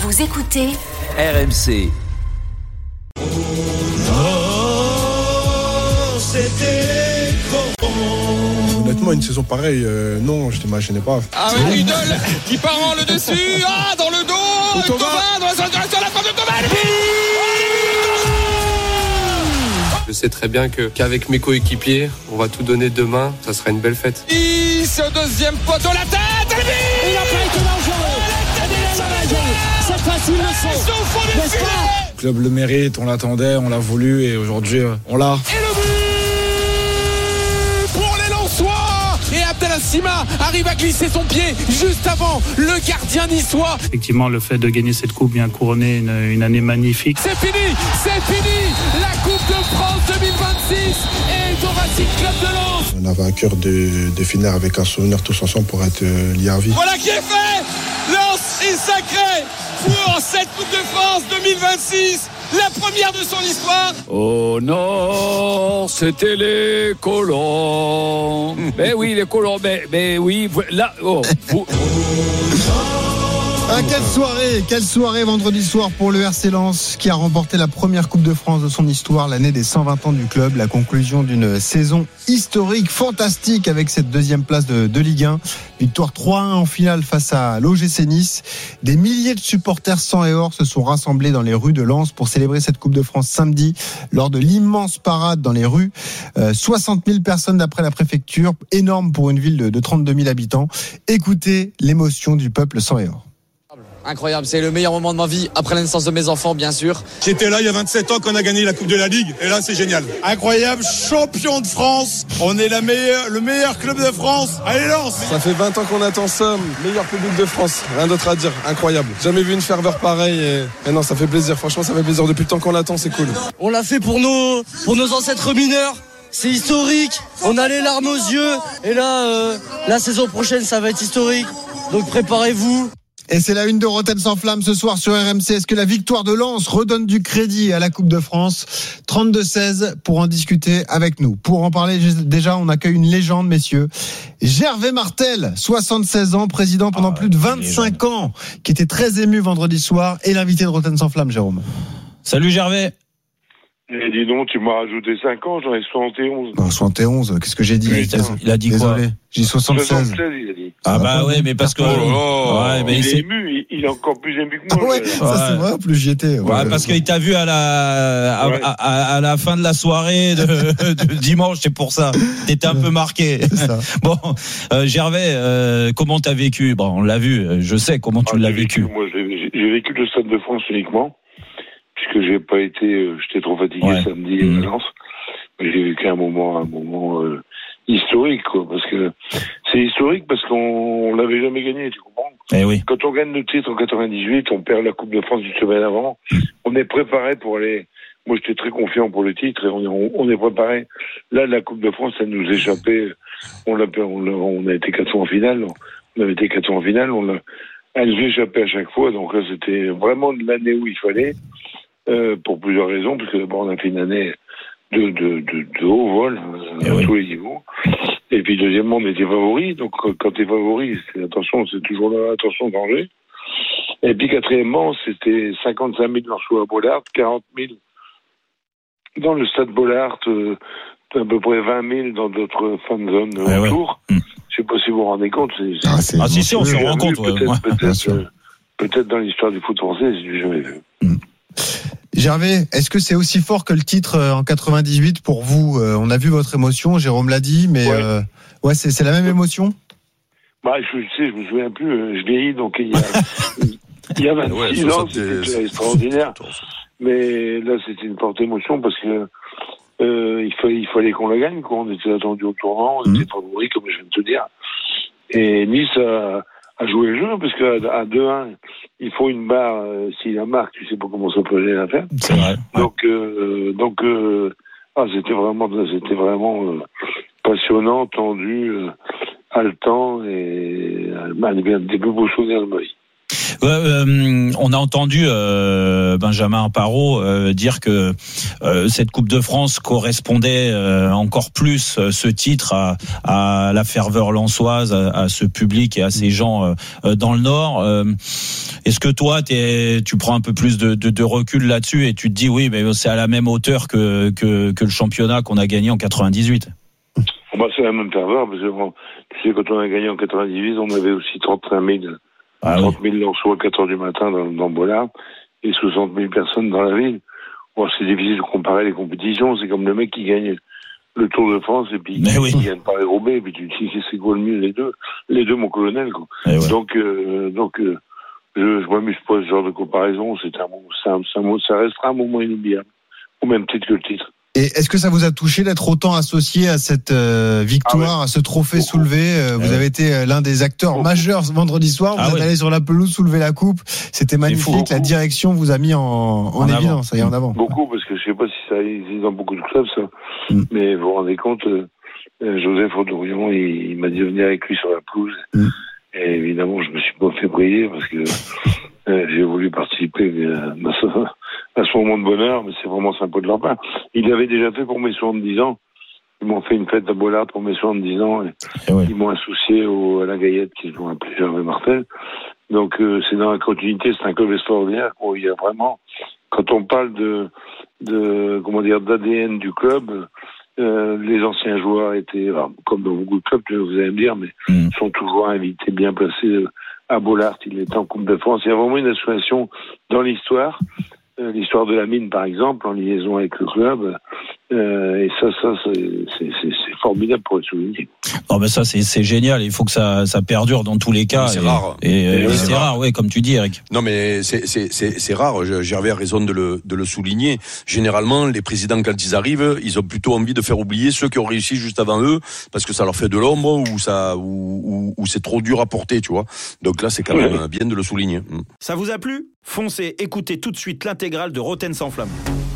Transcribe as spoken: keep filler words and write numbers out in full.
Vous écoutez R M C. Oh, c'était bon. Honnêtement, une saison pareille, euh, non, je t'imaginais pas. Ah oui, Udol qui part en le dessus, ah dans le dos, Thomas, Thomas dans la zone de la frappe de Thomas, le but. Je sais très bien que, qu'avec mes coéquipiers, on va tout donner demain, ça sera une belle fête. Nice, deuxième poteau, la tête, le but. Il n'a pas été dangereux. C'est facile le son. N'est-ce pas ? Le club le mérite, on l'attendait, on l'a voulu et aujourd'hui on l'a. Et le but pour les Lensois. Et Abdallah Sima arrive à glisser son pied juste avant le gardien niçois. Effectivement, le fait de gagner cette coupe vient couronner une, une année magnifique. C'est fini, c'est fini. La Coupe de France deux mille vingt-six est au Racing Club de Lens. On avait à cœur de, de finir avec un souvenir tous ensemble pour être euh, liés à vie. Voilà qui est fait. Lens est sacré pour cette Coupe de France deux mille vingt-six, la première de son histoire. Au nord, c'était les colons. Mais oui, les colons, mais, mais oui, là, oh, vous... Ah, quelle soirée, quelle soirée vendredi soir pour le R C Lens qui a remporté la première Coupe de France de son histoire, l'année des cent vingt ans du club, la conclusion d'une saison historique, fantastique avec cette deuxième place de, de Ligue un. Victoire trois un en finale face à l'O G C Nice. Des milliers de supporters sang et or se sont rassemblés dans les rues de Lens pour célébrer cette Coupe de France samedi lors de l'immense parade dans les rues. Euh, soixante mille personnes d'après la préfecture, énorme pour une ville de, de trente-deux mille habitants. Écoutez l'émotion du peuple sang et or. Incroyable, c'est le meilleur moment de ma vie, après la naissance de mes enfants, bien sûr. J'étais là il y a vingt-sept ans quand on a gagné la Coupe de la Ligue, et là c'est génial. Incroyable, champion de France, on est la meilleure, le meilleur club de France. Allez Lens. Ça fait vingt ans qu'on attend ça, meilleur public de France, rien d'autre à dire, incroyable. Jamais vu une ferveur pareille, et, et non, ça fait plaisir, franchement ça fait plaisir, depuis le temps qu'on l'attend, c'est cool. On l'a fait pour nos, pour nos ancêtres mineurs. C'est historique, on a les larmes aux yeux, et là, euh, la saison prochaine ça va être historique, donc préparez-vous. Et c'est la une de Rotten sans flamme ce soir sur R M C. Est-ce que la victoire de Lens redonne du crédit à la Coupe de France ? trente-deux seize pour en discuter avec nous. Pour en parler, déjà, on accueille une légende, messieurs. Gervais Martel, soixante-seize ans, président pendant ah, plus de vingt-cinq ans, qui était très ému vendredi soir, et l'invité de Rotten sans flamme, Jérôme. Salut Gervais. Et dis donc, tu m'as rajouté cinq ans, j'en ai soixante et onze. Non, soixante et onze, qu'est-ce que j'ai dit ? Il a, il a dit Désolé. Quoi ? J'ai dit soixante-seize. soixante-seize, il a dit. Ah bah ouais, mais parce que... Oh, ouais, mais il, il est ému, il, il est encore plus ému que moi. Ah ouais, ça ouais. C'est vrai, plus j'y étais. Ouais, ouais, parce qu'il t'a vu à la, à, ouais. à, à, à la fin de la soirée de, de dimanche, c'est pour ça. T'étais un peu marqué. Ça. Bon, euh, Gervais, euh, comment t'as vécu ? Bon, on l'a vu, je sais comment tu ah, l'as vécu. vécu. Moi, j'ai, j'ai vécu le Stade de France uniquement. Puisque j'ai pas été, euh, j'étais trop fatigué ouais. samedi mmh. à Lens. Mais j'ai vécu un moment, un moment euh, historique, quoi, parce que c'est historique parce qu'on on l'avait jamais gagné, tu comprends ? Eh oui. Quand on gagne le titre en quatre-vingt-dix-huit, on perd la Coupe de France une semaine avant. Mmh. On est préparé pour aller. Moi, j'étais très confiant pour le titre et on, on, on est préparé. Là, la Coupe de France, ça nous échappait. On l'a, on, l'a, on a été quatre fois en finale. On avait été quatre fois en finale. On l'a, elle nous échappait à chaque fois. Donc là, c'était vraiment l'année où il fallait. Euh, pour plusieurs raisons, parce que d'abord on a fait une année de, de, de, de haut vol euh, à oui. tous les niveaux. Et puis deuxièmement, on était favoris, donc quand t'es favori, c'est attention, c'est toujours là, attention danger. Et puis quatrièmement, c'était cinquante-cinq mille Lensois à Bollaert, quarante mille dans le stade Bollaert, euh, à peu près vingt mille dans d'autres fan zones euh, autour. Ouais. Je sais pas si vous vous rendez compte. C'est, c'est ah, c'est ah si si, on se rend compte. Peut-être, ouais. peut-être, euh, peut-être dans l'histoire du foot français, j'ai jamais vu. Mm. Gervais, est-ce que c'est aussi fort que le titre en quatre-vingt-dix-huit pour vous ? euh, On a vu votre émotion, Jérôme l'a dit, mais ouais, euh, ouais c'est, c'est la même émotion ? Bah, je sais, je me souviens plus. Je vieillis, donc il y a, il y a vingt-six ouais, ans, c'était extraordinaire. Mais là, c'était une forte émotion parce que euh, il fallait, il fallait qu'on la gagne, quoi. On était attendu au tournant, on mmh. était favoris, comme je viens de te dire. Et Nice a, a joué le jeu parce qu'à deux un, il faut une barre. Euh, s'il la marque, tu sais pas comment ça peut aller la faire. C'est vrai. Ouais. Donc, euh, donc, euh, ah, c'était vraiment, c'était vraiment euh, passionnant, tendu, euh, haletant et euh, des plus beaux souvenirs de ma vie. Ouais, euh, on a entendu euh, Benjamin Parot euh, dire que euh, cette Coupe de France correspondait euh, encore plus euh, ce titre à, à la ferveur lensoise, à, à ce public et à ces gens euh, dans le Nord. Euh, est-ce que toi, t'es, tu prends un peu plus de, de, de recul là-dessus et tu te dis oui, mais c'est à la même hauteur que, que, que le championnat qu'on a gagné en quatre-vingt-dix-huit? Bah, c'est la même ferveur, parce que bon, tu sais, quand on a gagné en quatre-vingt-dix-huit, on avait aussi trente-cinq mille Ah, trente mille Lensois à quatre heures du matin dans, dans Bollard et soixante mille personnes dans la ville. Bon, c'est difficile de comparer les compétitions. C'est comme le mec qui gagne le Tour de France et puis qui, oui. qui gagne Paris-Roubaix et puis tu te dis c'est quoi le mieux les deux, les deux mon colonel quoi. Ouais. Donc euh, donc euh, je, je m'amuse pas à ce genre de comparaison. C'est un mot, c'est un, c'est un mot, ça restera un moment inoubliable au même titre que le titre. Et est-ce que ça vous a touché d'être autant associé à cette euh, victoire, ah ouais. à ce trophée Beaucoup. soulevé euh, Vous ouais. avez été euh, l'un des acteurs Beaucoup. majeurs ce vendredi soir. Vous ah êtes ouais. allé sur la pelouse soulever la coupe. C'était magnifique. La direction vous a mis en, en, en évidence, ça y est, en avant. Beaucoup, parce que je sais pas si ça existe dans beaucoup de clubs, ça. Mm. Mais vous vous rendez compte, euh, Joseph Odorion, il, il m'a dit de venir avec lui sur la pelouse. Mm. Et évidemment, je me suis pas fait briller parce que euh, j'ai voulu participer euh, à ce, à ce moment de bonheur, mais c'est vraiment sympa de leur part. Il l'avait déjà fait pour mes soixante-dix ans. Ils m'ont fait une fête à Bollard pour mes soixante-dix ans. Et et ouais. Ils m'ont associé au, à la Gaillette, qui ont appelé Gervais Martel. Donc euh, c'est dans la continuité, c'est un club extraordinaire où il y a vraiment, quand on parle de, de comment dire, d'A D N du club, euh, les anciens joueurs étaient, alors, comme dans beaucoup de clubs, vous allez me dire, mais mmh. sont toujours invités, bien placés à Bollard. Il était en Coupe de France. Il y a vraiment une association dans l'histoire. Euh, l'histoire de la mine, par exemple, en liaison avec le club. Euh, et ça, ça, c'est, c'est, c'est, c'est formidable pour être souligné. Non, mais ça, c'est, c'est génial. Il faut que ça, ça perdure dans tous les cas. C'est et, rare. Et, et, et et c'est, c'est rare, rare, ouais, comme tu dis, Eric. Non, mais c'est, c'est, c'est, c'est rare. Gervais a raison de le, de le souligner. Généralement, les présidents, quand ils arrivent, ils ont plutôt envie de faire oublier ceux qui ont réussi juste avant eux, parce que ça leur fait de l'ombre ou ça, ou, ou, ou c'est trop dur à porter, tu vois. Donc là, c'est quand même bien de le souligner. Ça vous a plu ? Foncez, écoutez tout de suite l'intégrale de Roten sans flamme.